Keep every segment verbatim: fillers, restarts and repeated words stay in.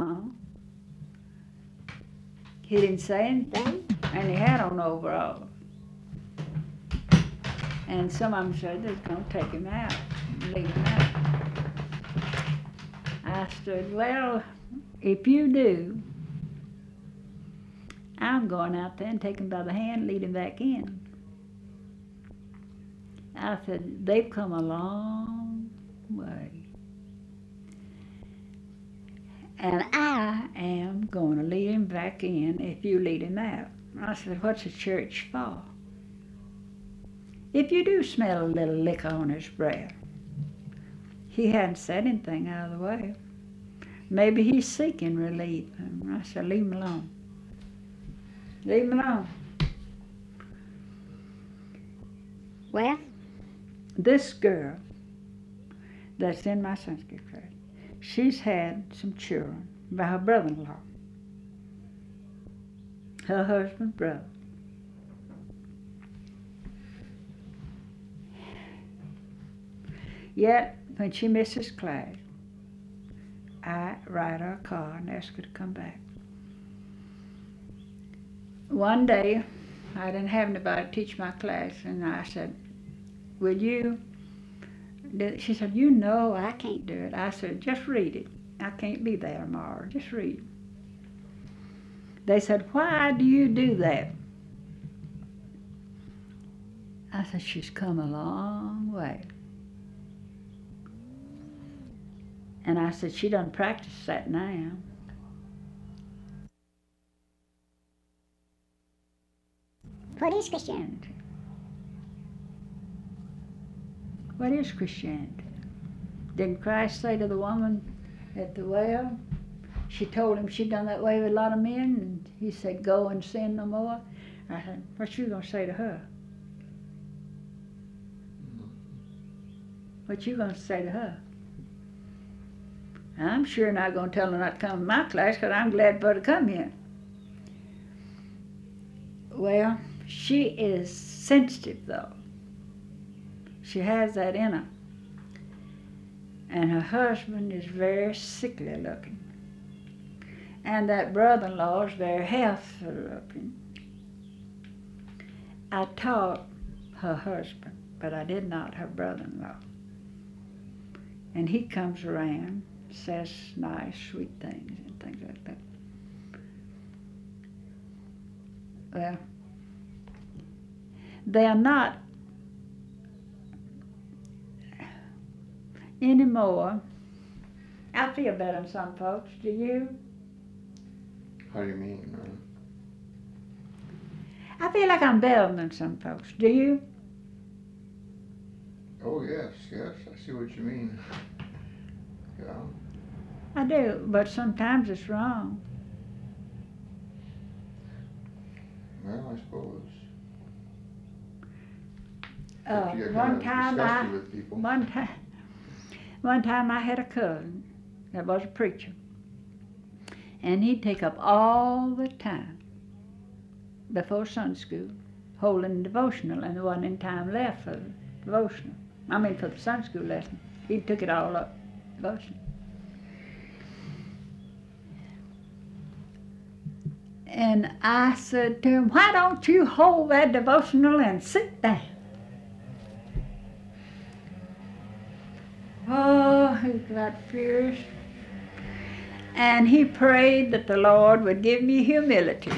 Uh, he didn't say anything, and he had on overalls. And some of them said they're going to take him out, leave him out. I said, well, if you do, I'm going out there and take him by the hand, lead him back in. I said, they've come a long way. And I am going to lead him back in if you lead him out. I said, what's a church for? If you do smell a little liquor on his breath. He hadn't said anything out of the way. Maybe he's seeking relief. And I said, leave him alone. Leave him alone. Well, this girl that's in my Sunday school class, she's had some children by her brother-in-law, her husband's brother. Yet, when she misses class, I ride her a car and ask her to come back. One day, I didn't have anybody to teach my class, and I said, will you? She said, you know I can't do it. I said, just read it. I can't be there tomorrow. Just read it. They said, why do you do that? I said, she's come a long way. And I said, she doesn't practice that now. What is Christianity? What is Christianity? Didn't Christ say to the woman at the well, she told him she'd done that way with a lot of men, and he said, go and sin no more? I said, what you gonna say to her? What you gonna say to her? I'm sure not going to tell her not to come to my class, because I'm glad for her to come here. Well, she is sensitive, though. She has that in her. And her husband is very sickly looking. And that brother-in-law is very healthy looking. I taught her husband, but I did not her brother-in-law. And he comes around, says nice, sweet things and things like that. Well, they are not anymore. I feel better than some folks. Do you? How do you mean? Uh, I feel like I'm better than some folks. Do you? Oh, yes, yes. I see what you mean. Yeah. I do, but sometimes it's wrong. Well, I suppose. Uh, You get one kinda time I, disgusted with people. one time, one time I had a cousin that was a preacher, and he'd take up all the time before Sunday school, holding devotional, and there wasn't any time left for the devotional. I mean, for the Sunday school lesson. He took it all up, devotional. And I said to him, why don't you hold that devotional and sit down? Oh, he got furious. And he prayed that the Lord would give me humility.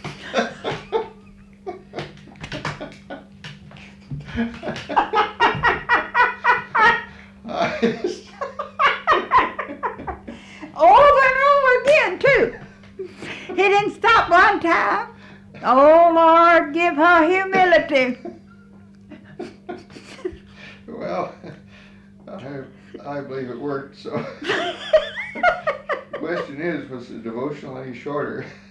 Over and over again, too. He didn't stop one time. Oh, Lord, give her humility. Well, I, I believe it worked, so. The question is, was the devotional any shorter?